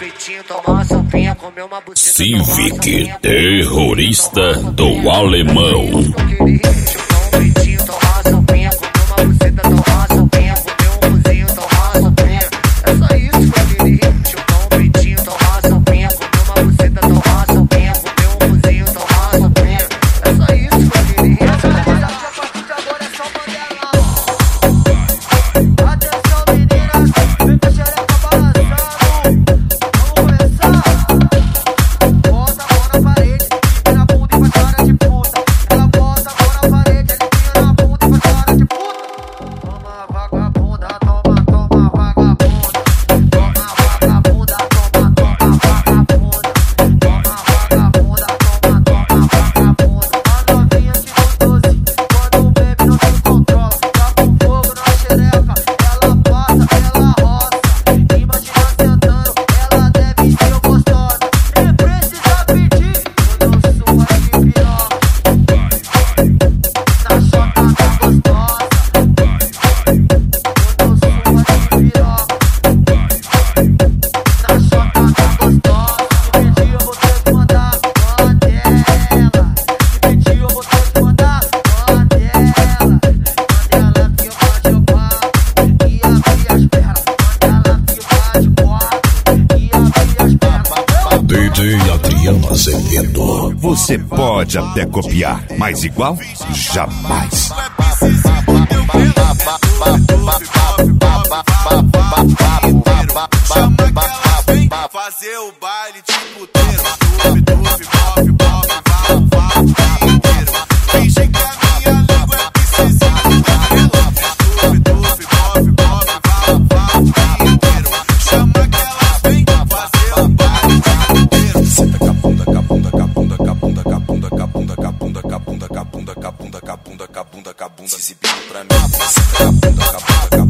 peitinho, tomar uma sopinha, comer uma buceta. Civic, terrorista do alemão. Azevedo. Você pode até copiar, mas igual, jamais. Chama que ela vem fazer o baile de puteiro. Finge que a minha língua é precisa dela. Chama que ela vem fazer o baile de puteiro. Senta com a bunda, com a bunda, com a bunda, com a bunda, com a bunda, com a bunda, com a bunda, com a bunda, com a bunda, com a bunda, com a bunda, com a bunda, com a bunda, se exibindo pra mim. Senta com a bunda, com a bunda,